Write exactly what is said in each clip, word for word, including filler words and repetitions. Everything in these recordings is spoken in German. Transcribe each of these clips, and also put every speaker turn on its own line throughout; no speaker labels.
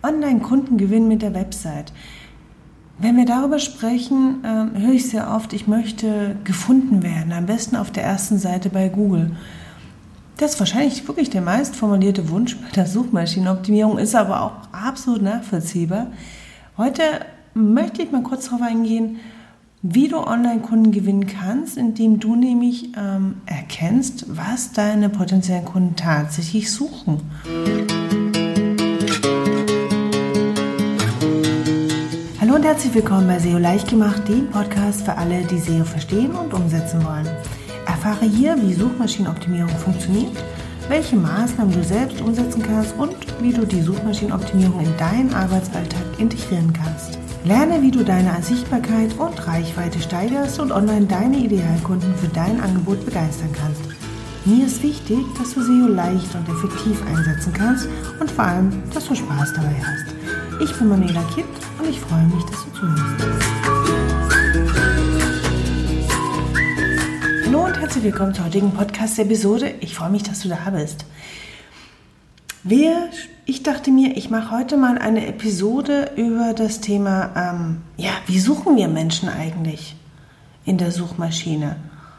Online-Kundengewinn mit der Website. Wenn wir darüber sprechen, äh, höre ich sehr oft, ich möchte gefunden werden, am besten auf der ersten Seite bei Google. Das ist wahrscheinlich wirklich der meist formulierte Wunsch bei der Suchmaschinenoptimierung, ist aber auch absolut nachvollziehbar. Heute möchte ich mal kurz darauf eingehen, wie du Online-Kunden gewinnen kannst, indem du nämlich ähm, erkennst, was deine potenziellen Kunden tatsächlich suchen. Hallo und herzlich willkommen bei S E O leicht gemacht, dem Podcast für alle, die S E O verstehen und umsetzen wollen. Erfahre hier, wie Suchmaschinenoptimierung funktioniert, welche Maßnahmen du selbst umsetzen kannst und wie du die Suchmaschinenoptimierung in deinen Arbeitsalltag integrieren kannst. Lerne, wie du deine Sichtbarkeit und Reichweite steigerst und online deine Idealkunden für dein Angebot begeistern kannst. Mir ist wichtig, dass du S E O leicht und effektiv einsetzen kannst und vor allem, dass du Spaß dabei hast. Ich bin Manuela Kitt und ich freue mich, dass du zuhörst. Hallo und herzlich willkommen zur heutigen Podcast-Episode. Ich freue mich, dass du da bist. Wir, ich dachte mir, ich mache heute mal eine Episode über das Thema, ähm, ja, wie suchen wir Menschen eigentlich in der Suchmaschine?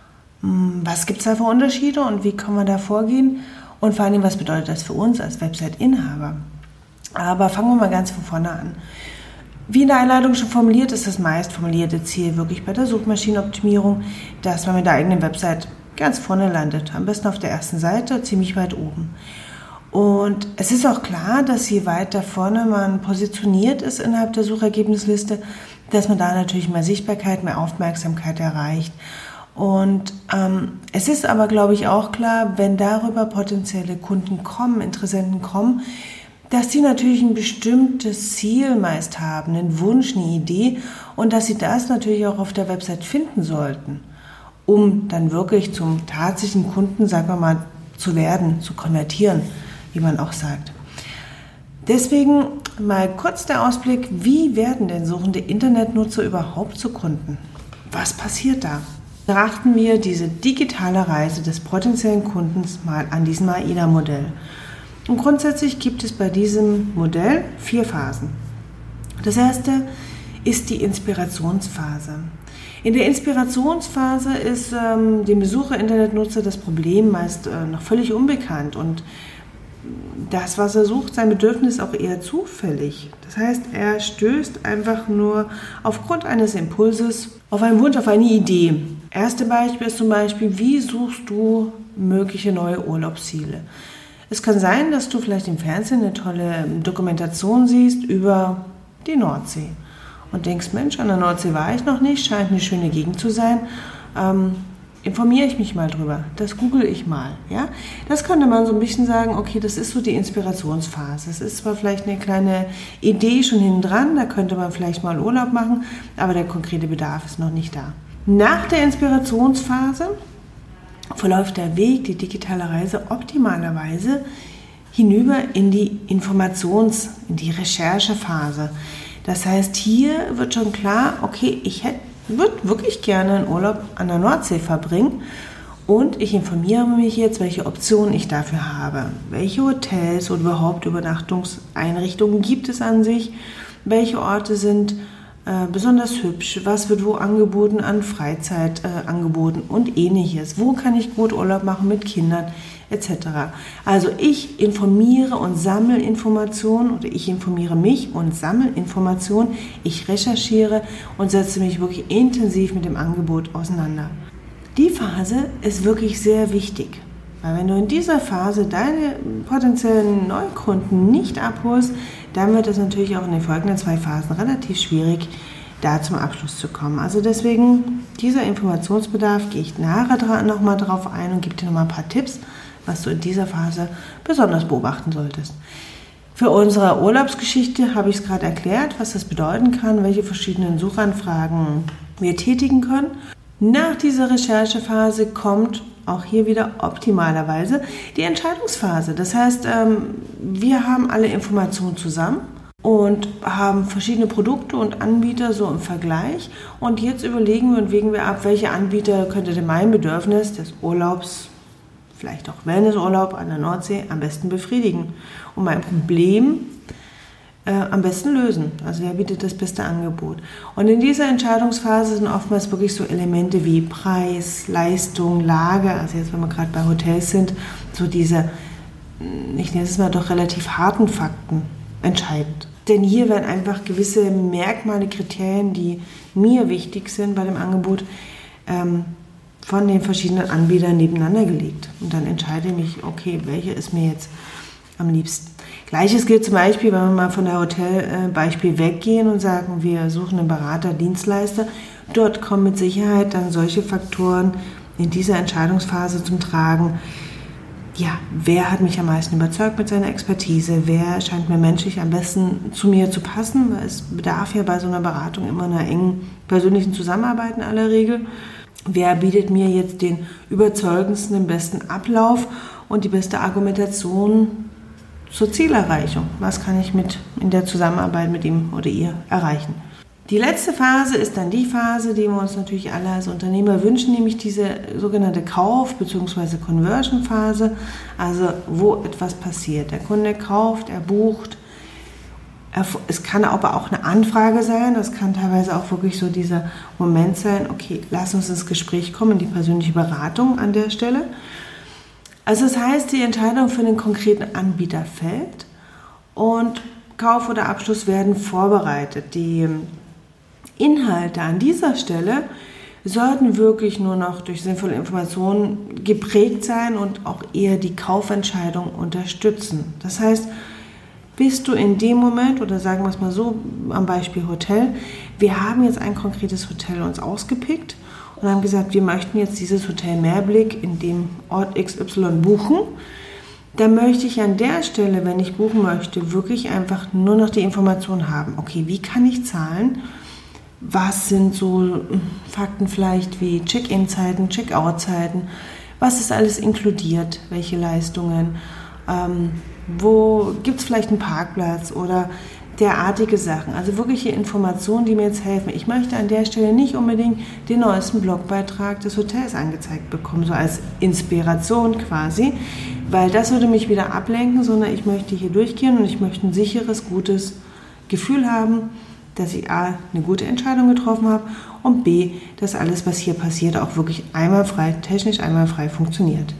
Was gibt es da für Unterschiede und wie können wir da vorgehen? Und vor allem, was bedeutet das für uns als Website-Inhaber? Aber fangen wir mal ganz von vorne an. Wie in der Einleitung schon formuliert, ist das meist formulierte Ziel wirklich bei der Suchmaschinenoptimierung, dass man mit der eigenen Website ganz vorne landet. Am besten auf der ersten Seite, ziemlich weit oben. Und es ist auch klar, dass je weiter vorne man positioniert ist innerhalb der Suchergebnisliste, dass man da natürlich mehr Sichtbarkeit, mehr Aufmerksamkeit erreicht. Und ähm, es ist aber, glaube ich, auch klar, wenn darüber potenzielle Kunden kommen, Interessenten kommen, dass sie natürlich ein bestimmtes Ziel meist haben, einen Wunsch, eine Idee und dass sie das natürlich auch auf der Website finden sollten, um dann wirklich zum tatsächlichen Kunden, sagen wir mal, zu werden, zu konvertieren, wie man auch sagt. Deswegen mal kurz der Ausblick, wie werden denn suchende Internetnutzer überhaupt zu Kunden? Was passiert da? Betrachten wir diese digitale Reise des potenziellen Kundens mal an diesem AIDA-Modell. Und grundsätzlich gibt es bei diesem Modell vier Phasen. Das erste ist die Inspirationsphase. In der Inspirationsphase ist ähm, dem Besucher, Internetnutzer das Problem meist äh, noch völlig unbekannt und das, was er sucht, sein Bedürfnis auch eher zufällig. Das heißt, er stößt einfach nur aufgrund eines Impulses auf einen Wunsch, auf eine Idee. Erste Beispiel ist zum Beispiel, wie suchst du mögliche neue Urlaubsziele? Es kann sein, dass du vielleicht im Fernsehen eine tolle Dokumentation siehst über die Nordsee und denkst, Mensch, an der Nordsee war ich noch nicht, scheint eine schöne Gegend zu sein. Ähm, informiere ich mich mal drüber, das google ich mal. Ja? Das könnte man so ein bisschen sagen, okay, das ist so die Inspirationsphase. Es ist zwar vielleicht eine kleine Idee schon hinten dran, da könnte man vielleicht mal Urlaub machen, aber der konkrete Bedarf ist noch nicht da. Nach der Inspirationsphase verläuft der Weg, die digitale Reise optimalerweise hinüber in die Informations-, in die Recherchephase. Das heißt, hier wird schon klar, okay, ich hätte würde wirklich gerne einen Urlaub an der Nordsee verbringen und ich informiere mich jetzt, welche Optionen ich dafür habe. Welche Hotels oder überhaupt Übernachtungseinrichtungen gibt es an sich? Welche Orte sind äh, besonders hübsch? Was wird wo angeboten an Freizeitangeboten äh, und ähnliches? Wo kann ich gut Urlaub machen mit Kindern et cetera. Also ich informiere und sammle Informationen oder ich informiere mich und sammle Informationen. Ich recherchiere und setze mich wirklich intensiv mit dem Angebot auseinander. Die Phase ist wirklich sehr wichtig, weil wenn du in dieser Phase deine potenziellen Neukunden nicht abholst, dann wird es natürlich auch in den folgenden zwei Phasen relativ schwierig, da zum Abschluss zu kommen. Also deswegen, dieser Informationsbedarf, gehe ich nachher nochmal drauf ein und gebe dir nochmal ein paar Tipps, was du in dieser Phase besonders beobachten solltest. Für unsere Urlaubsgeschichte habe ich es gerade erklärt, was das bedeuten kann, welche verschiedenen Suchanfragen wir tätigen können. Nach dieser Recherchephase kommt auch hier wieder optimalerweise die Entscheidungsphase. Das heißt, wir haben alle Informationen zusammen und haben verschiedene Produkte und Anbieter so im Vergleich. Und jetzt überlegen wir und wägen wir ab, welche Anbieter könnte denn mein Bedürfnis des Urlaubs, vielleicht auch Wellnessurlaub an der Nordsee, am besten befriedigen. Und mein Problem äh, am besten lösen. Also wer bietet das beste Angebot. Und in dieser Entscheidungsphase sind oftmals wirklich so Elemente wie Preis, Leistung, Lage, also jetzt wenn wir gerade bei Hotels sind, so diese, ich nenne es mal doch relativ harten Fakten entscheidend. Denn hier werden einfach gewisse Merkmale, Kriterien, die mir wichtig sind bei dem Angebot, ähm, von den verschiedenen Anbietern nebeneinander gelegt. Und dann entscheide ich mich, okay, welche ist mir jetzt am liebsten. Gleiches gilt zum Beispiel, wenn wir mal von der Hotelbeispiel weggehen und sagen, wir suchen einen Berater, Dienstleister. Dort kommen mit Sicherheit dann solche Faktoren in dieser Entscheidungsphase zum Tragen. Ja, wer hat mich am meisten überzeugt mit seiner Expertise? Wer scheint mir menschlich am besten zu mir zu passen? Weil es bedarf ja bei so einer Beratung immer einer engen persönlichen Zusammenarbeit in aller Regel. Wer bietet mir jetzt den überzeugendsten, den besten Ablauf und die beste Argumentation zur Zielerreichung? Was kann ich mit in der Zusammenarbeit mit ihm oder ihr erreichen? Die letzte Phase ist dann die Phase, die wir uns natürlich alle als Unternehmer wünschen, nämlich diese sogenannte Kauf- bzw. Conversion-Phase, also wo etwas passiert. Der Kunde kauft, er bucht. Es kann aber auch eine Anfrage sein, das kann teilweise auch wirklich so dieser Moment sein, okay, lass uns ins Gespräch kommen, die persönliche Beratung an der Stelle. Also das heißt, die Entscheidung für den konkreten Anbieter fällt und Kauf oder Abschluss werden vorbereitet. Die Inhalte an dieser Stelle sollten wirklich nur noch durch sinnvolle Informationen geprägt sein und auch eher die Kaufentscheidung unterstützen. Das heißt, bist du in dem Moment, oder sagen wir es mal so, am Beispiel Hotel, wir haben jetzt ein konkretes Hotel uns ausgepickt und haben gesagt, wir möchten jetzt dieses Hotel Meerblick in dem Ort X Y buchen. Da möchte ich an der Stelle, wenn ich buchen möchte, wirklich einfach nur noch die Information haben. Okay, wie kann ich zahlen? Was sind so Fakten vielleicht wie Check-in-Zeiten, Check-out-Zeiten? Was ist alles inkludiert? Welche Leistungen? Ähm, wo gibt es vielleicht einen Parkplatz oder derartige Sachen? Also wirkliche Informationen, die mir jetzt helfen. Ich möchte an der Stelle nicht unbedingt den neuesten Blogbeitrag des Hotels angezeigt bekommen, so als Inspiration quasi, weil das würde mich wieder ablenken, sondern ich möchte hier durchgehen und ich möchte ein sicheres, gutes Gefühl haben, dass ich A, eine gute Entscheidung getroffen habe und B, dass alles, was hier passiert, auch wirklich einwandfrei, technisch einwandfrei funktioniert.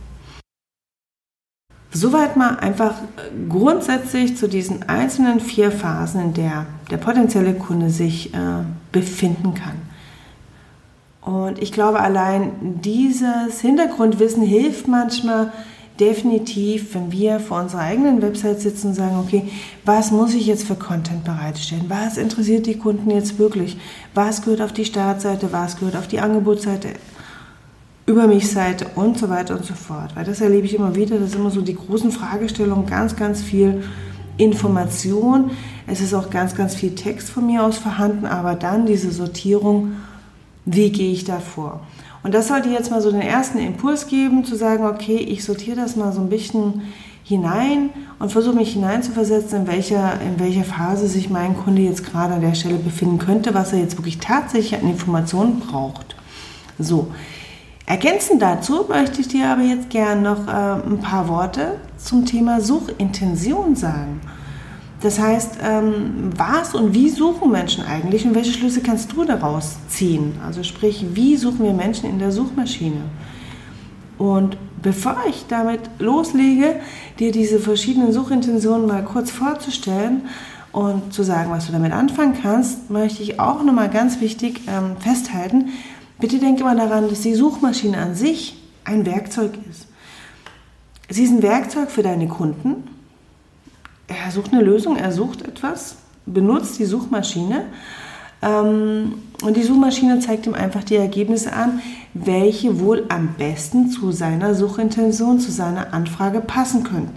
Soweit mal einfach grundsätzlich zu diesen einzelnen vier Phasen, in der der potenzielle Kunde sich äh, befinden kann. Und ich glaube, allein dieses Hintergrundwissen hilft manchmal definitiv, wenn wir vor unserer eigenen Website sitzen und sagen, okay, was muss ich jetzt für Content bereitstellen? Was interessiert die Kunden jetzt wirklich? Was gehört auf die Startseite? Was gehört auf die Angebotsseite? Über mich Seite und so weiter und so fort. Weil das erlebe ich immer wieder, das sind immer so die großen Fragestellungen, ganz, ganz viel Information. Es ist auch ganz, ganz viel Text von mir aus vorhanden, aber dann diese Sortierung, wie gehe ich da vor? Und das sollte jetzt mal so den ersten Impuls geben, zu sagen, okay, ich sortiere das mal so ein bisschen hinein und versuche mich hineinzuversetzen, in welcher, in welcher Phase sich mein Kunde jetzt gerade an der Stelle befinden könnte, was er jetzt wirklich tatsächlich an Informationen braucht. So. Ergänzend dazu möchte ich dir aber jetzt gerne noch äh, ein paar Worte zum Thema Suchintention sagen. Das heißt, ähm, was und wie suchen Menschen eigentlich und welche Schlüsse kannst du daraus ziehen? Also sprich, wie suchen wir Menschen in der Suchmaschine? Und bevor ich damit loslege, dir diese verschiedenen Suchintentionen mal kurz vorzustellen und zu sagen, was du damit anfangen kannst, möchte ich auch nochmal ganz wichtig ähm, festhalten, bitte denk immer daran, dass die Suchmaschine an sich ein Werkzeug ist. Sie ist ein Werkzeug für deine Kunden. Er sucht eine Lösung, er sucht etwas, benutzt die Suchmaschine ähm, und die Suchmaschine zeigt ihm einfach die Ergebnisse an, welche wohl am besten zu seiner Suchintention, zu seiner Anfrage passen könnten.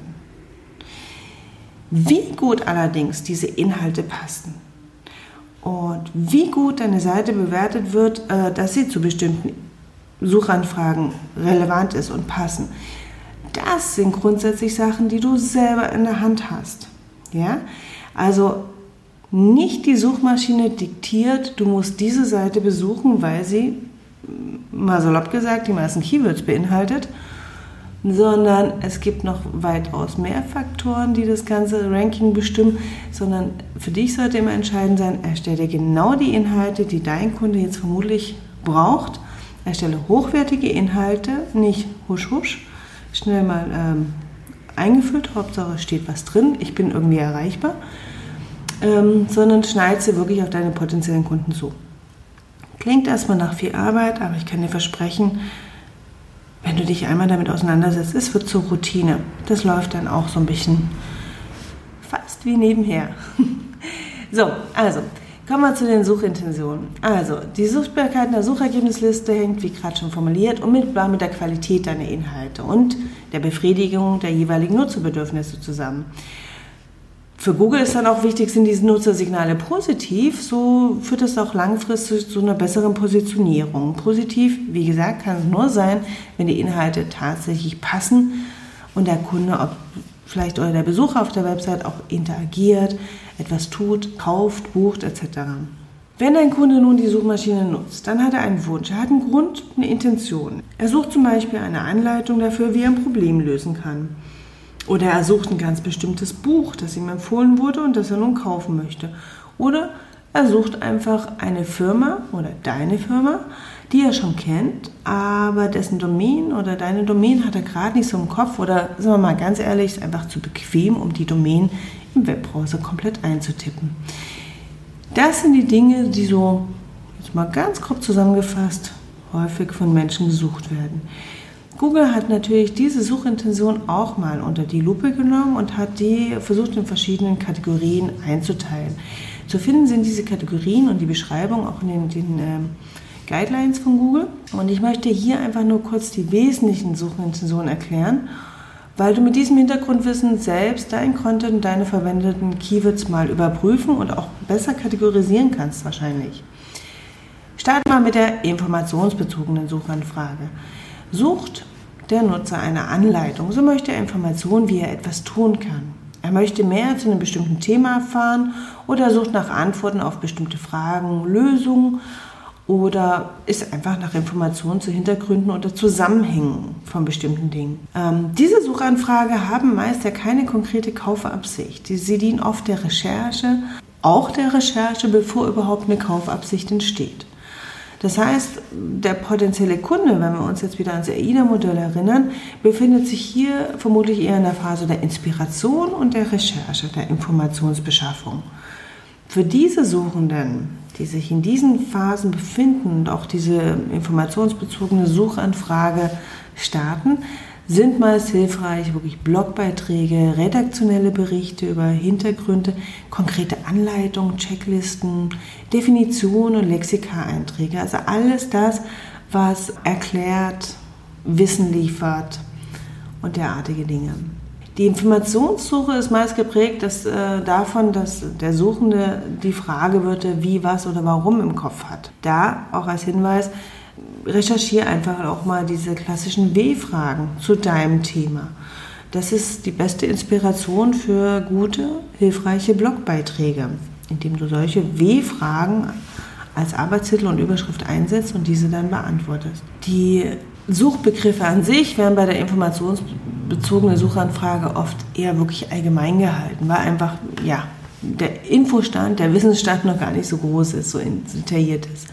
Wie gut allerdings diese Inhalte passen und wie gut deine Seite bewertet wird, äh, dass sie zu bestimmten Suchanfragen relevant ist und passen, das sind grundsätzlich Sachen, die du selber in der Hand hast. Ja? Also nicht die Suchmaschine diktiert, du musst diese Seite besuchen, weil sie, mal salopp gesagt, die meisten Keywords beinhaltet, sondern es gibt noch weitaus mehr Faktoren, die das ganze Ranking bestimmen, sondern für dich sollte immer entscheidend sein, erstelle genau die Inhalte, die dein Kunde jetzt vermutlich braucht. Erstelle hochwertige Inhalte, nicht husch husch, schnell mal ähm, eingefüllt, Hauptsache steht was drin, ich bin irgendwie erreichbar, ähm, sondern schneid sie wirklich auf deine potenziellen Kunden zu. Klingt erstmal nach viel Arbeit, aber ich kann dir versprechen, wenn du dich einmal damit auseinandersetzt, es wird zur Routine. Das läuft dann auch so ein bisschen fast wie nebenher. So, also kommen wir zu den Suchintentionen. Also die Suchbarkeit in der Suchergebnisliste hängt, wie gerade schon formuliert, unmittelbar mit der Qualität deiner Inhalte und der Befriedigung der jeweiligen Nutzerbedürfnisse zusammen. Für Google ist dann auch wichtig, sind diese Nutzersignale positiv, so führt es auch langfristig zu einer besseren Positionierung. Positiv, wie gesagt, kann es nur sein, wenn die Inhalte tatsächlich passen und der Kunde, ob vielleicht oder der Besucher auf der Website auch interagiert, etwas tut, kauft, bucht et cetera. Wenn ein Kunde nun die Suchmaschine nutzt, dann hat er einen Wunsch, er hat einen Grund, eine Intention. Er sucht zum Beispiel eine Anleitung dafür, wie er ein Problem lösen kann. Oder er sucht ein ganz bestimmtes Buch, das ihm empfohlen wurde und das er nun kaufen möchte. Oder er sucht einfach eine Firma oder deine Firma, die er schon kennt, aber dessen Domain oder deine Domain hat er gerade nicht so im Kopf oder, sagen wir mal ganz ehrlich, ist einfach zu bequem, um die Domain im Webbrowser komplett einzutippen. Das sind die Dinge, die so, jetzt mal ganz grob zusammengefasst, häufig von Menschen gesucht werden. Google hat natürlich diese Suchintention auch mal unter die Lupe genommen und hat die versucht in verschiedenen Kategorien einzuteilen. Zu finden sind diese Kategorien und die Beschreibung auch in den, den äh, Guidelines von Google. Und ich möchte hier einfach nur kurz die wesentlichen Suchintentionen erklären, weil du mit diesem Hintergrundwissen selbst dein Content und deine verwendeten Keywords mal überprüfen und auch besser kategorisieren kannst wahrscheinlich. Starten wir mit der informationsbezogenen Suchanfrage. Sucht der Nutzer eine Anleitung, so möchte er Informationen, wie er etwas tun kann. Er möchte mehr zu einem bestimmten Thema erfahren oder sucht nach Antworten auf bestimmte Fragen, Lösungen oder ist einfach nach Informationen zu Hintergründen oder Zusammenhängen von bestimmten Dingen. Ähm, diese Suchanfrage haben meist ja keine konkrete Kaufabsicht. Sie dienen oft der Recherche, auch der Recherche, bevor überhaupt eine Kaufabsicht entsteht. Das heißt, der potenzielle Kunde, wenn wir uns jetzt wieder ans A I D A-Modell erinnern, befindet sich hier vermutlich eher in der Phase der Inspiration und der Recherche, der Informationsbeschaffung. Für diese Suchenden, die sich in diesen Phasen befinden und auch diese informationsbezogene Suchanfrage starten, sind meist hilfreich wirklich Blogbeiträge, redaktionelle Berichte über Hintergründe, konkrete Anleitungen, Checklisten, Definitionen und Lexika-Einträge. Also alles das, was erklärt, Wissen liefert und derartige Dinge. Die Informationssuche ist meist geprägt dass, äh, davon, dass der Suchende die Fragewörter wie, was oder warum im Kopf hat. Da auch als Hinweis, recherchiere einfach auch mal diese klassischen W-Fragen zu deinem Thema. Das ist die beste Inspiration für gute, hilfreiche Blogbeiträge, indem du solche W-Fragen als Arbeitstitel und Überschrift einsetzt und diese dann beantwortest. Die Suchbegriffe an sich werden bei der informationsbezogenen Suchanfrage oft eher wirklich allgemein gehalten, weil einfach ja, der Infostand, der Wissensstand noch gar nicht so groß ist, so detailliert ist.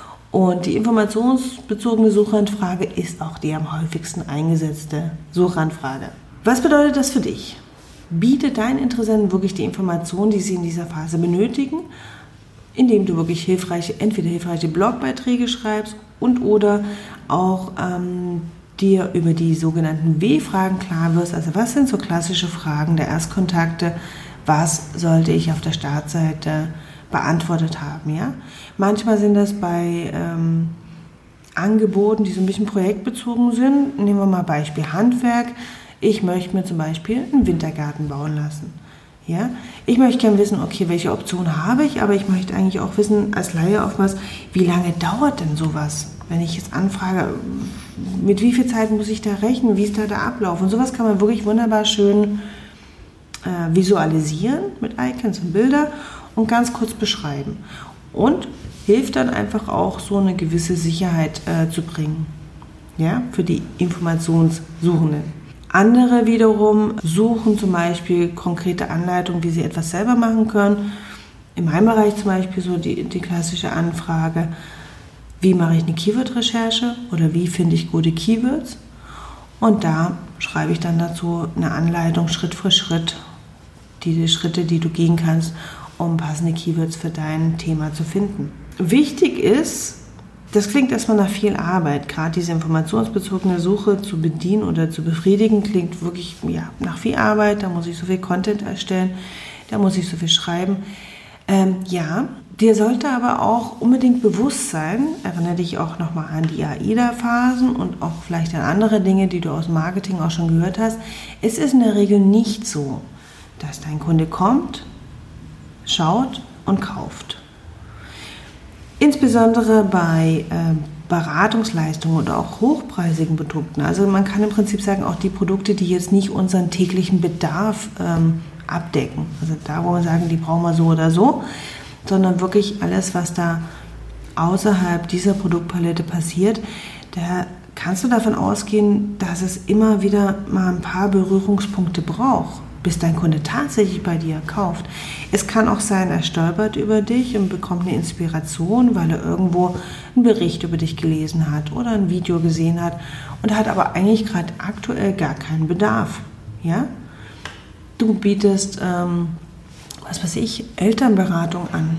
Und die informationsbezogene Suchanfrage ist auch die am häufigsten eingesetzte Suchanfrage. Was bedeutet das für dich? Biete deinen Interessenten wirklich die Informationen, die sie in dieser Phase benötigen, indem du wirklich hilfreiche, entweder hilfreiche Blogbeiträge schreibst und oder auch ähm, dir über die sogenannten W-Fragen klar wirst. Also was sind so klassische Fragen der Erstkontakte? Was sollte ich auf der Startseite beantwortet haben, ja? Manchmal sind das bei ähm, Angeboten, die so ein bisschen projektbezogen sind. Nehmen wir mal Beispiel Handwerk. Ich möchte mir zum Beispiel einen Wintergarten bauen lassen. Ja? Ich möchte gerne wissen, okay, welche Option habe ich, aber ich möchte eigentlich auch wissen, als Laie auf was, wie lange dauert denn sowas? Wenn ich jetzt anfrage, mit wie viel Zeit muss ich da rechnen, wie ist da der Ablauf? Und sowas kann man wirklich wunderbar schön äh, visualisieren mit Icons und Bilder und ganz kurz beschreiben. Und hilft dann einfach auch, so eine gewisse Sicherheit äh, zu bringen, ja, für die Informationssuchenden. Andere wiederum suchen zum Beispiel konkrete Anleitungen, wie sie etwas selber machen können. In meinem Bereich zum Beispiel so die, die klassische Anfrage, wie mache ich eine Keyword-Recherche oder wie finde ich gute Keywords? Und da schreibe ich dann dazu eine Anleitung Schritt für Schritt, die, die Schritte, die du gehen kannst, um passende Keywords für dein Thema zu finden. Wichtig ist, das klingt erstmal nach viel Arbeit, gerade diese informationsbezogene Suche zu bedienen oder zu befriedigen, klingt wirklich ja, nach viel Arbeit, da muss ich so viel Content erstellen, da muss ich so viel schreiben. Ähm, ja, dir sollte aber auch unbedingt bewusst sein, erinnere dich auch nochmal an die AIDA-Phasen und auch vielleicht an andere Dinge, die du aus dem Marketing auch schon gehört hast. Es ist in der Regel nicht so, dass dein Kunde kommt, schaut und kauft. Insbesondere bei äh, Beratungsleistungen oder auch hochpreisigen Produkten. Also man kann im Prinzip sagen, auch die Produkte, die jetzt nicht unseren täglichen Bedarf ähm, abdecken. Also da, wo wir sagen, die brauchen wir so oder so, sondern wirklich alles, was da außerhalb dieser Produktpalette passiert, da kannst du davon ausgehen, dass es immer wieder mal ein paar Berührungspunkte braucht, bis dein Kunde tatsächlich bei dir kauft. Es kann auch sein, er stolpert über dich und bekommt eine Inspiration, weil er irgendwo einen Bericht über dich gelesen hat oder ein Video gesehen hat und hat aber eigentlich gerade aktuell gar keinen Bedarf. Ja? Du bietest, ähm, was weiß ich, Elternberatung an.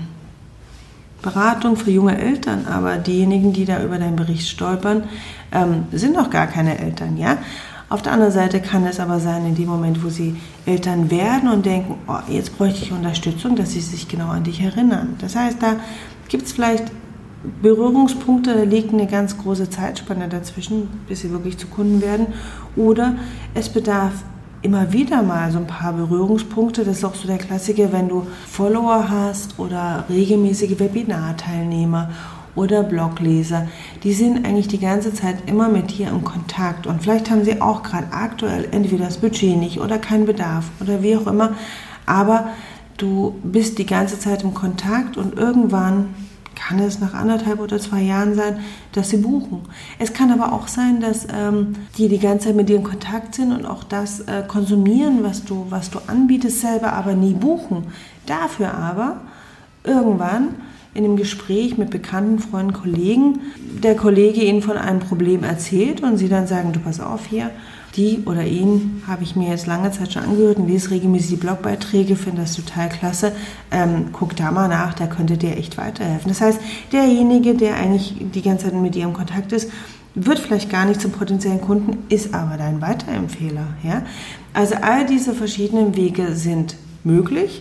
Beratung für junge Eltern, aber diejenigen, die da über deinen Bericht stolpern, ähm, sind noch gar keine Eltern, ja? Auf der anderen Seite kann es aber sein, in dem Moment, wo sie Eltern werden und denken, oh, jetzt bräuchte ich Unterstützung, dass sie sich genau an dich erinnern. Das heißt, da gibt es vielleicht Berührungspunkte, da liegt eine ganz große Zeitspanne dazwischen, bis sie wirklich zu Kunden werden. Oder es bedarf immer wieder mal so ein paar Berührungspunkte. Das ist auch so der Klassiker, wenn du Follower hast oder regelmäßige Webinarteilnehmer oder Blogleser. Die sind eigentlich die ganze Zeit immer mit dir im Kontakt und vielleicht haben sie auch gerade aktuell entweder das Budget nicht oder keinen Bedarf oder wie auch immer, aber du bist die ganze Zeit im Kontakt und irgendwann kann es nach anderthalb oder zwei Jahren sein, dass sie buchen. Es kann aber auch sein, dass ähm, die die ganze Zeit mit dir in Kontakt sind und auch das äh, konsumieren, was du, was du anbietest, selber aber nie buchen. Dafür aber irgendwann in einem Gespräch mit bekannten Freunden, Kollegen, der Kollege ihnen von einem Problem erzählt und sie dann sagen, du pass auf hier, die oder ihn habe ich mir jetzt lange Zeit schon angehört und lese regelmäßig die Blogbeiträge, finde das total klasse, ähm, guck da mal nach, da könnte dir echt weiterhelfen. Das heißt, derjenige, der eigentlich die ganze Zeit mit dir im Kontakt ist, wird vielleicht gar nicht zum potenziellen Kunden, ist aber dein Weiterempfehler. Ja? Also all diese verschiedenen Wege sind möglich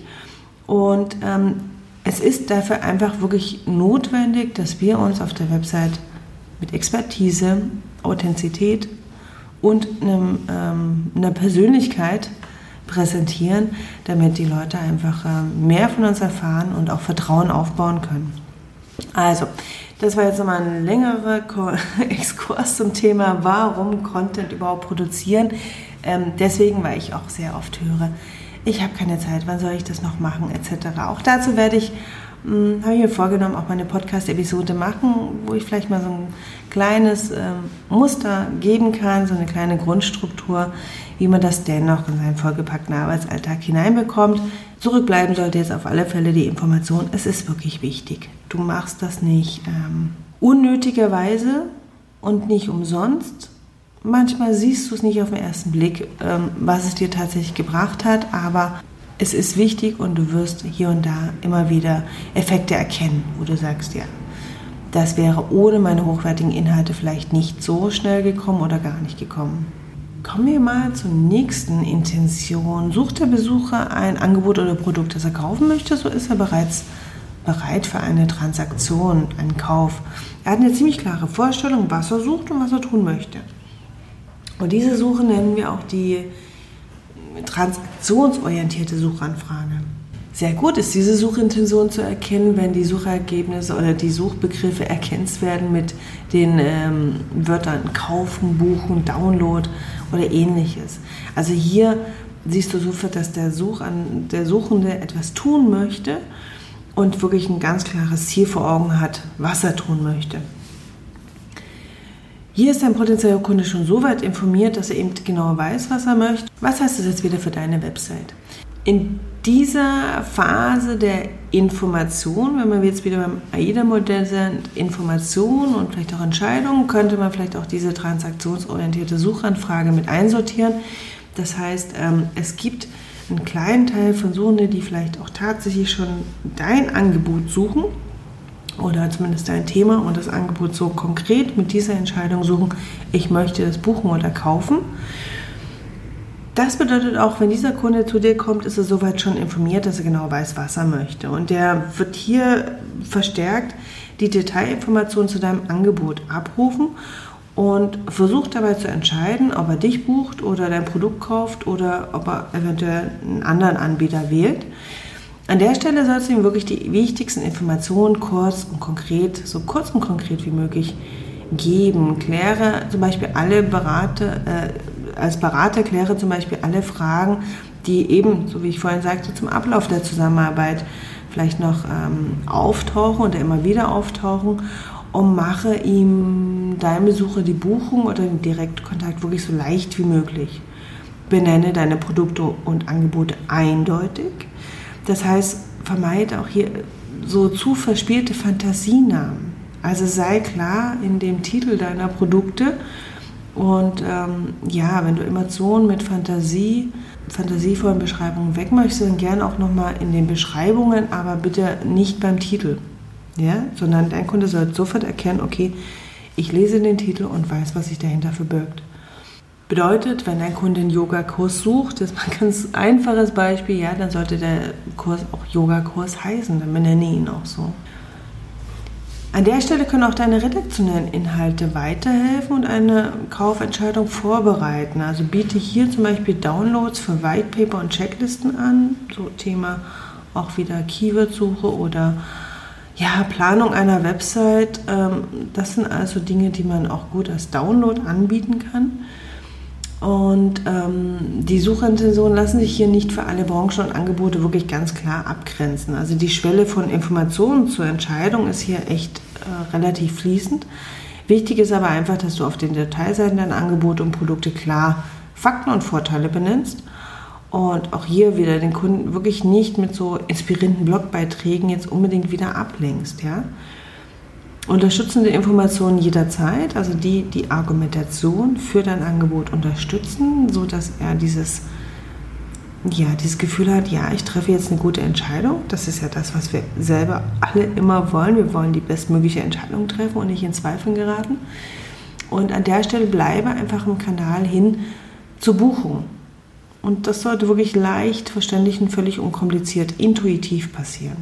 und ähm, es ist dafür einfach wirklich notwendig, dass wir uns auf der Website mit Expertise, Authentizität und einem, ähm, einer Persönlichkeit präsentieren, damit die Leute einfach ähm, mehr von uns erfahren und auch Vertrauen aufbauen können. Also, das war jetzt nochmal ein längerer Exkurs zum Thema, warum Content überhaupt produzieren. Ähm, deswegen, weil ich auch sehr oft höre, ich habe keine Zeit, wann soll ich das noch machen, et cetera. Auch dazu werde ich, hm, habe ich mir vorgenommen, auch mal eine Podcast-Episode machen, wo ich vielleicht mal so ein kleines ähm, Muster geben kann, so eine kleine Grundstruktur, wie man das dennoch in seinen vollgepackten Arbeitsalltag hineinbekommt. Zurückbleiben sollte jetzt auf alle Fälle die Information, es ist wirklich wichtig. Du machst das nicht ähm, unnötigerweise und nicht umsonst. Manchmal siehst du es nicht auf den ersten Blick, ähm, was es dir tatsächlich gebracht hat, aber es ist wichtig und du wirst hier und da immer wieder Effekte erkennen, wo du sagst, ja, das wäre ohne meine hochwertigen Inhalte vielleicht nicht so schnell gekommen oder gar nicht gekommen. Kommen wir mal zur nächsten Intention. Sucht der Besucher ein Angebot oder Produkt, das er kaufen möchte, so ist er bereits bereit für eine Transaktion, einen Kauf. Er hat eine ziemlich klare Vorstellung, was er sucht und was er tun möchte. Und diese Suche nennen wir auch die transaktionsorientierte Suchanfrage. Sehr gut ist diese Suchintention zu erkennen, wenn die Suchergebnisse oder die Suchbegriffe ergänzt werden mit den ähm, Wörtern kaufen, buchen, Download oder ähnliches. Also hier siehst du sofort, dass der, Suchan, der Suchende etwas tun möchte und wirklich ein ganz klares Ziel vor Augen hat, was er tun möchte. Hier ist dein potenzieller Kunde schon so weit informiert, dass er eben genau weiß, was er möchte. Was heißt das jetzt wieder für deine Website? In dieser Phase der Information, wenn wir jetzt wieder beim AIDA-Modell sind, Information und vielleicht auch Entscheidungen, könnte man vielleicht auch diese transaktionsorientierte Suchanfrage mit einsortieren. Das heißt, es gibt einen kleinen Teil von Suchenden, die vielleicht auch tatsächlich schon dein Angebot suchen oder zumindest dein Thema und das Angebot so konkret mit dieser Entscheidung suchen, ich möchte das buchen oder kaufen. Das bedeutet auch, wenn dieser Kunde zu dir kommt, ist er soweit schon informiert, dass er genau weiß, was er möchte. Und der wird hier verstärkt die Detailinformationen zu deinem Angebot abrufen und versucht dabei zu entscheiden, ob er dich bucht oder dein Produkt kauft oder ob er eventuell einen anderen Anbieter wählt. An der Stelle sollst du ihm wirklich die wichtigsten Informationen kurz und konkret, so kurz und konkret wie möglich geben. Kläre zum Beispiel alle Berater, äh, als Berater kläre zum Beispiel alle Fragen, die eben, so wie ich vorhin sagte, zum Ablauf der Zusammenarbeit vielleicht noch ähm, auftauchen oder immer wieder auftauchen, und mache ihm deinem Besucher die Buchung oder den Direktkontakt wirklich so leicht wie möglich. Benenne deine Produkte und Angebote eindeutig. Das heißt, vermeide auch hier so zu verspielte Fantasienamen. Also sei klar in dem Titel deiner Produkte und ähm, ja, wenn du Emotionen mit Fantasie, fantasievollen Beschreibungen weg möchtest, dann gerne auch nochmal in den Beschreibungen, aber bitte nicht beim Titel. Ja, sondern dein Kunde soll sofort erkennen, okay, ich lese den Titel und weiß, was sich dahinter verbirgt. Bedeutet, wenn dein Kunde einen Yogakurs sucht, das ist mal ein ganz einfaches Beispiel, ja, dann sollte der Kurs auch Yogakurs heißen, dann benenne ihn auch so. An der Stelle können auch deine redaktionellen Inhalte weiterhelfen und eine Kaufentscheidung vorbereiten. Also biete hier zum Beispiel Downloads für White Paper und Checklisten an, so Thema auch wieder Keyword-Suche oder ja, Planung einer Website. Das sind also Dinge, die man auch gut als Download anbieten kann. Und ähm, die Suchintentionen lassen sich hier nicht für alle Branchen und Angebote wirklich ganz klar abgrenzen. Also die Schwelle von Informationen zur Entscheidung ist hier echt äh, relativ fließend. Wichtig ist aber einfach, dass du auf den Detailseiten deiner Angebote und Produkte klar Fakten und Vorteile benennst. Und auch hier wieder den Kunden wirklich nicht mit so inspirierenden Blogbeiträgen jetzt unbedingt wieder ablenkst, ja. Unterstützende Informationen jederzeit, also die die Argumentation für dein Angebot unterstützen, sodass er dieses, ja, dieses Gefühl hat, ja, ich treffe jetzt eine gute Entscheidung. Das ist ja das, was wir selber alle immer wollen. Wir wollen die bestmögliche Entscheidung treffen und nicht in Zweifeln geraten. Und an der Stelle bleibe einfach im Kanal hin zur Buchung. Und das sollte wirklich leicht, verständlich und völlig unkompliziert, intuitiv passieren.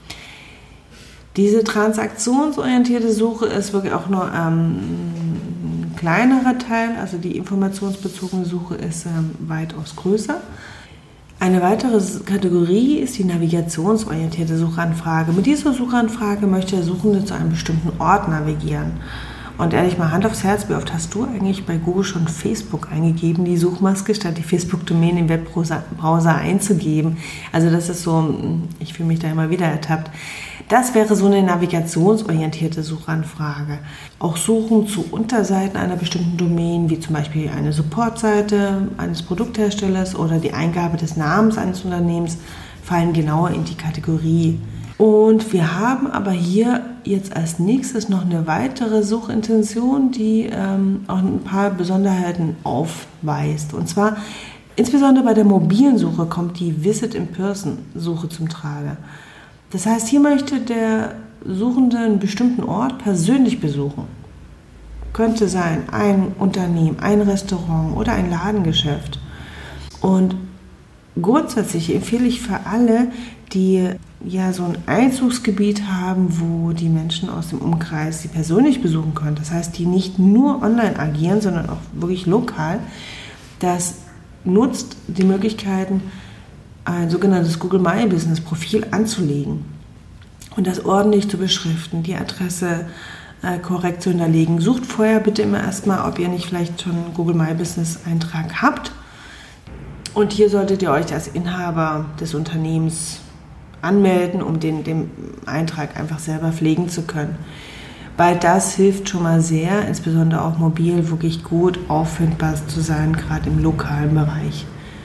Diese transaktionsorientierte Suche ist wirklich auch nur ähm, ein kleinerer Teil, also die informationsbezogene Suche ist ähm, weitaus größer. Eine weitere Kategorie ist die navigationsorientierte Suchanfrage. Mit dieser Suchanfrage möchte der Suchende zu einem bestimmten Ort navigieren. Und ehrlich mal, Hand aufs Herz, wie oft hast du eigentlich bei Google schon Facebook eingegeben, die Suchmaske, statt die Facebook-Domain im Webbrowser einzugeben? Also das ist so, ich fühle mich da immer wieder ertappt. Das wäre so eine navigationsorientierte Suchanfrage. Auch Suchen zu Unterseiten einer bestimmten Domain, wie zum Beispiel eine Supportseite eines Produktherstellers oder die Eingabe des Namens eines Unternehmens, fallen genauer in die Kategorie. Und wir haben aber hier jetzt als nächstes noch eine weitere Suchintention, die ähm, auch ein paar Besonderheiten aufweist. Und zwar insbesondere bei der mobilen Suche kommt die Visit-in-Person-Suche zum Trage. Das heißt, hier möchte der Suchende einen bestimmten Ort persönlich besuchen. Könnte sein ein Unternehmen, ein Restaurant oder ein Ladengeschäft. Und grundsätzlich empfehle ich für alle, die ja so ein Einzugsgebiet haben, wo die Menschen aus dem Umkreis sie persönlich besuchen können. Das heißt, die nicht nur online agieren, sondern auch wirklich lokal. Das nutzt die Möglichkeiten, ein sogenanntes Google My Business Profil anzulegen und das ordentlich zu beschriften, die Adresse äh, korrekt zu hinterlegen. Sucht vorher bitte immer erstmal, ob ihr nicht vielleicht schon einen Google My Business Eintrag habt. Und hier solltet ihr euch als Inhaber des Unternehmens anmelden, um den, den Eintrag einfach selber pflegen zu können. weil das hilft schon mal sehr, insbesondere auch mobil, wirklich gut auffindbar zu sein, gerade im lokalen Bereich.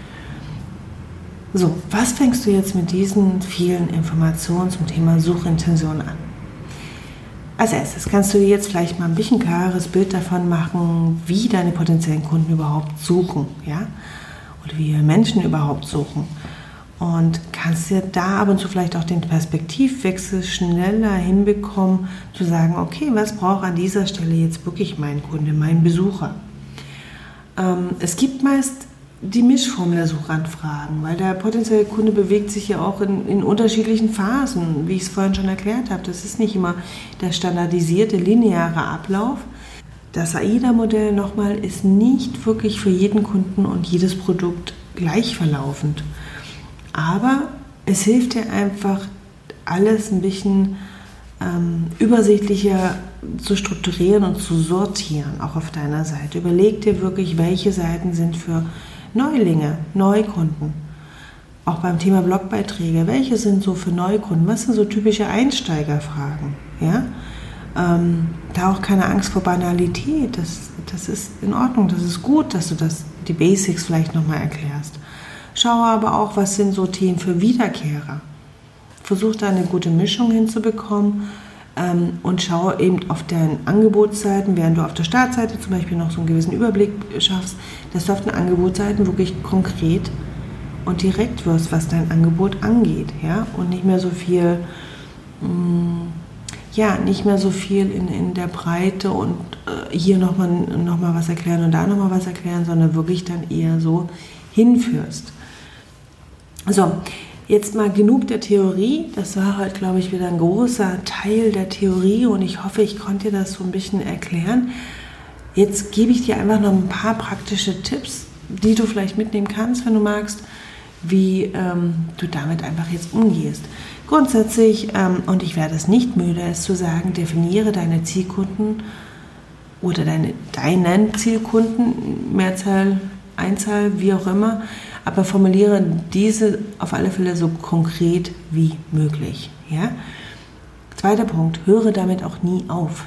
So, was fängst du jetzt mit diesen vielen Informationen zum Thema Suchintention an? Als erstes kannst du dir jetzt vielleicht mal ein bisschen klares Bild davon machen, wie deine potenziellen Kunden überhaupt suchen, ja? Oder wie Menschen überhaupt suchen. Und kannst dir da ab und zu vielleicht auch den Perspektivwechsel schneller hinbekommen, zu sagen, okay, was braucht an dieser Stelle jetzt wirklich mein Kunde, mein Besucher? Ähm, es gibt meist die Mischform der Suchanfragen, weil der potenzielle Kunde bewegt sich ja auch in, in unterschiedlichen Phasen, wie ich es vorhin schon erklärt habe. Das ist nicht immer der standardisierte, lineare Ablauf. Das AIDA-Modell nochmal ist nicht wirklich für jeden Kunden und jedes Produkt gleich verlaufend. Aber es hilft dir einfach, alles ein bisschen ähm, übersichtlicher zu strukturieren und zu sortieren, auch auf deiner Seite. Überleg dir wirklich, welche Seiten sind für Neulinge, Neukunden. Auch beim Thema Blogbeiträge, welche sind so für Neukunden? Was sind so typische Einsteigerfragen? Ja? Ähm, da auch keine Angst vor Banalität. Das, das ist in Ordnung, das ist gut, dass du das, die Basics vielleicht nochmal erklärst. Schau aber auch, was sind so Themen für Wiederkehrer. Versuch da eine gute Mischung hinzubekommen. Ähm, und schau eben auf deinen Angebotsseiten, während du auf der Startseite zum Beispiel noch so einen gewissen Überblick schaffst, dass du auf den Angebotsseiten wirklich konkret und direkt wirst, was dein Angebot angeht, ja, und nicht mehr so viel, mh, ja, nicht mehr so viel in, in der Breite und äh, hier nochmal noch mal was erklären und da nochmal was erklären, sondern wirklich dann eher so hinführst. So. Jetzt mal genug der Theorie. Das war halt, glaube ich, wieder ein großer Teil der Theorie und ich hoffe, ich konnte dir das so ein bisschen erklären. Jetzt gebe ich dir einfach noch ein paar praktische Tipps, die du vielleicht mitnehmen kannst, wenn du magst, wie ähm, du damit einfach jetzt umgehst. Grundsätzlich, ähm, und ich werde es nicht müde, es zu sagen, definiere deine Zielkunden oder deine, deinen Zielkunden, Mehrzahl, Einzahl, wie auch immer, aber formuliere diese auf alle Fälle so konkret wie möglich. Ja? Zweiter Punkt, höre damit auch nie auf.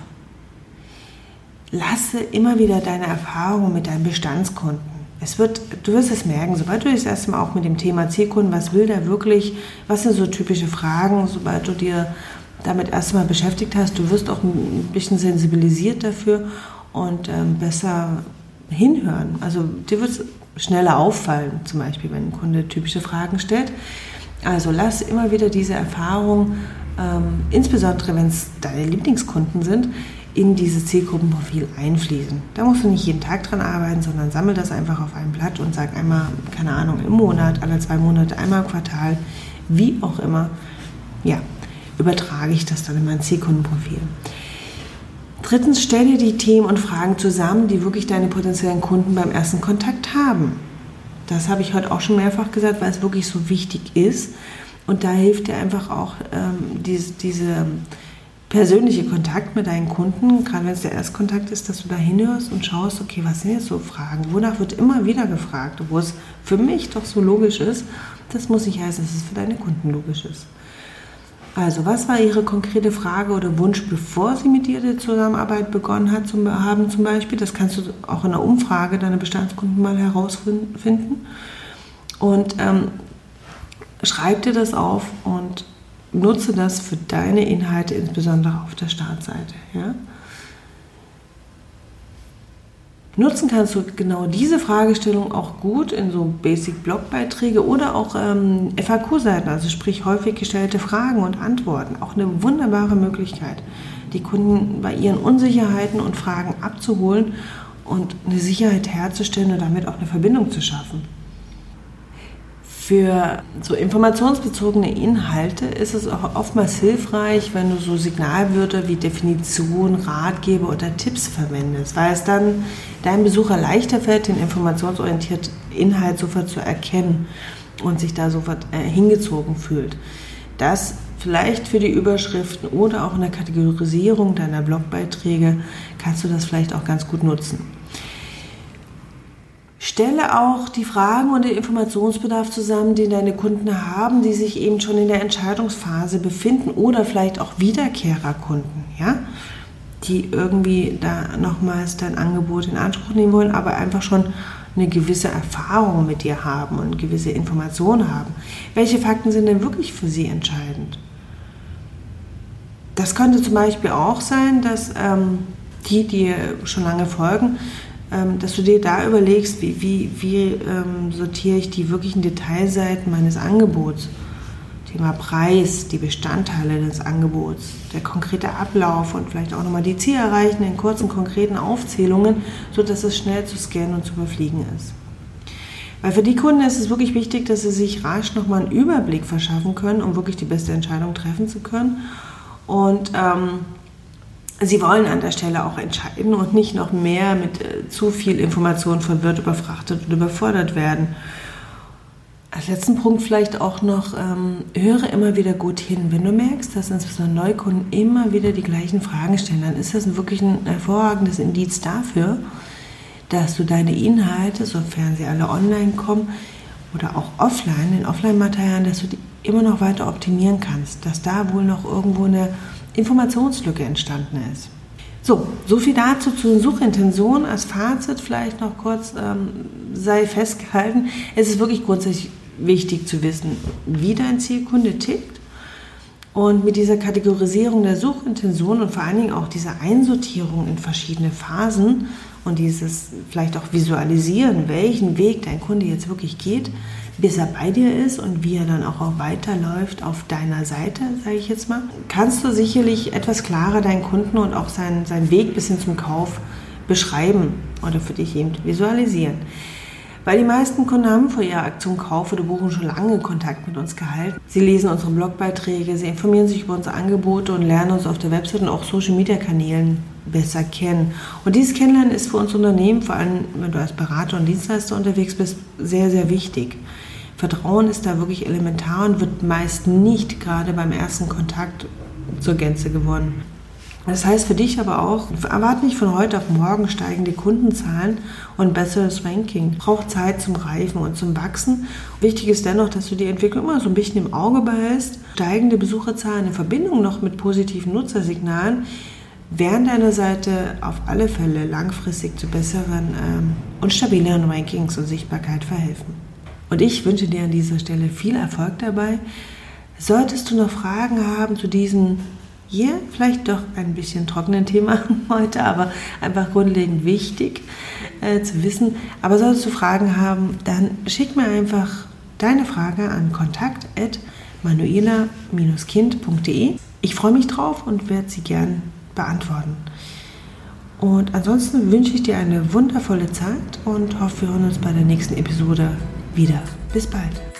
Lasse immer wieder deine Erfahrungen mit deinen Bestandskunden. Es wird, du wirst es merken, sobald du das erste Mal auch mit dem Thema Zielkunden, was will der wirklich, was sind so typische Fragen, sobald du dir damit erstmal beschäftigt hast, du wirst auch ein bisschen sensibilisiert dafür und ähm, besser hinhören. Also dir wird es schneller auffallen, zum Beispiel, wenn ein Kunde typische Fragen stellt. Also lass immer wieder diese Erfahrung, ähm, insbesondere wenn es deine Lieblingskunden sind, in dieses Zielgruppenprofil einfließen. Da musst du nicht jeden Tag dran arbeiten, sondern sammel das einfach auf einem Blatt und sag einmal, keine Ahnung, im Monat, alle zwei Monate, einmal im Quartal, wie auch immer, ja, übertrage ich das dann in mein Zielkundenprofil. Drittens, stell dir die Themen und Fragen zusammen, die wirklich deine potenziellen Kunden beim ersten Kontakt haben. Das habe ich heute auch schon mehrfach gesagt, weil es wirklich so wichtig ist. Und da hilft dir einfach auch ähm, diese, diese persönliche Kontakt mit deinen Kunden, gerade wenn es der Erstkontakt ist, dass du da hinhörst und schaust, okay, was sind jetzt so Fragen? Wonach wird immer wieder gefragt, obwohl es für mich doch so logisch ist. Das muss nicht heißen, dass es für deine Kunden logisch ist. Also, was war Ihre konkrete Frage oder Wunsch, bevor Sie mit dir die Zusammenarbeit begonnen hat, zum, haben zum Beispiel? Das kannst du auch in einer Umfrage deiner Bestandskunden mal herausfinden. Und ähm, schreib dir das auf und nutze das für deine Inhalte, insbesondere auf der Startseite. Ja? Nutzen kannst du genau diese Fragestellung auch gut in so Basic-Blogbeiträge oder auch ähm, F A Q-Seiten, also sprich häufig gestellte Fragen und Antworten. Auch eine wunderbare Möglichkeit, die Kunden bei ihren Unsicherheiten und Fragen abzuholen und eine Sicherheit herzustellen und damit auch eine Verbindung zu schaffen. Für so informationsbezogene Inhalte ist es auch oftmals hilfreich, wenn du so Signalwörter wie Definition, Ratgeber oder Tipps verwendest, weil es dann deinem Besucher leichter fällt, den informationsorientierten Inhalt sofort zu erkennen und sich da sofort äh, hingezogen fühlt. Das vielleicht für die Überschriften oder auch in der Kategorisierung deiner Blogbeiträge kannst du das vielleicht auch ganz gut nutzen. Stelle auch die Fragen und den Informationsbedarf zusammen, den deine Kunden haben, die sich eben schon in der Entscheidungsphase befinden oder vielleicht auch Wiederkehrerkunden. Ja? die irgendwie da nochmals dein Angebot in Anspruch nehmen wollen, aber einfach schon eine gewisse Erfahrung mit dir haben und gewisse Informationen haben. Welche Fakten sind denn wirklich für sie entscheidend? Das könnte zum Beispiel auch sein, dass ähm, die, die dir schon lange folgen, ähm, dass du dir da überlegst, wie, wie, wie ähm, sortiere ich die wirklichen Detailseiten meines Angebots. Thema Preis, die Bestandteile des Angebots, der konkrete Ablauf und vielleicht auch nochmal die Ziele erreichen in kurzen, konkreten Aufzählungen, sodass es schnell zu scannen und zu überfliegen ist. Weil für die Kunden ist es wirklich wichtig, dass sie sich rasch nochmal einen Überblick verschaffen können, um wirklich die beste Entscheidung treffen zu können. Und ähm, sie wollen an der Stelle auch entscheiden und nicht noch mehr mit äh, zu viel Information verwirrt, überfrachtet und überfordert werden. Als letzten Punkt vielleicht auch noch, ähm, höre immer wieder gut hin. Wenn du merkst, dass insbesondere Neukunden immer wieder die gleichen Fragen stellen, dann ist das wirklich ein hervorragendes Indiz dafür, dass du deine Inhalte, sofern sie alle online kommen oder auch offline, in Offline-Materialien, dass du die immer noch weiter optimieren kannst, dass da wohl noch irgendwo eine Informationslücke entstanden ist. So, so viel dazu zu den Suchintentionen. Als Fazit vielleicht noch kurz, ähm, sei festgehalten, es ist wirklich grundsätzlich wichtig zu wissen, wie dein Zielkunde tickt. Und mit dieser Kategorisierung der Suchintention und vor allen Dingen auch dieser Einsortierung in verschiedene Phasen und dieses vielleicht auch Visualisieren, welchen Weg dein Kunde jetzt wirklich geht, bis er bei dir ist und wie er dann auch, auch weiterläuft auf deiner Seite, sage ich jetzt mal, kannst du sicherlich etwas klarer deinen Kunden und auch seinen, seinen Weg bis hin zum Kauf beschreiben oder für dich eben visualisieren. Weil die meisten Kunden haben vor ihrer Aktion Kauf oder Buchen schon lange Kontakt mit uns gehalten. Sie lesen unsere Blogbeiträge, sie informieren sich über unsere Angebote und lernen uns auf der Website und auch Social-Media-Kanälen besser kennen. Und dieses Kennenlernen ist für uns Unternehmen, vor allem wenn du als Berater und Dienstleister unterwegs bist, sehr, sehr wichtig. Vertrauen ist da wirklich elementar und wird meist nicht gerade beim ersten Kontakt zur Gänze gewonnen. Das heißt für dich aber auch, erwarte nicht von heute auf morgen steigende Kundenzahlen und besseres Ranking. Braucht Zeit zum Reifen und zum Wachsen. Wichtig ist dennoch, dass du die Entwicklung immer so ein bisschen im Auge behältst. Steigende Besucherzahlen in Verbindung noch mit positiven Nutzersignalen werden deiner Seite auf alle Fälle langfristig zu besseren ähm, und stabileren Rankings und Sichtbarkeit verhelfen. Und ich wünsche dir an dieser Stelle viel Erfolg dabei. Solltest du noch Fragen haben zu diesem hier vielleicht doch ein bisschen trockenen Thema heute, aber einfach grundlegend wichtig äh, zu wissen. Aber solltest du Fragen haben, dann schick mir einfach deine Frage an kontakt at manuela Bindestrich kind punkt de. Ich freue mich drauf und werde sie gern beantworten. Und ansonsten wünsche ich dir eine wundervolle Zeit und hoffe, wir hören uns bei der nächsten Episode wieder. Bis bald.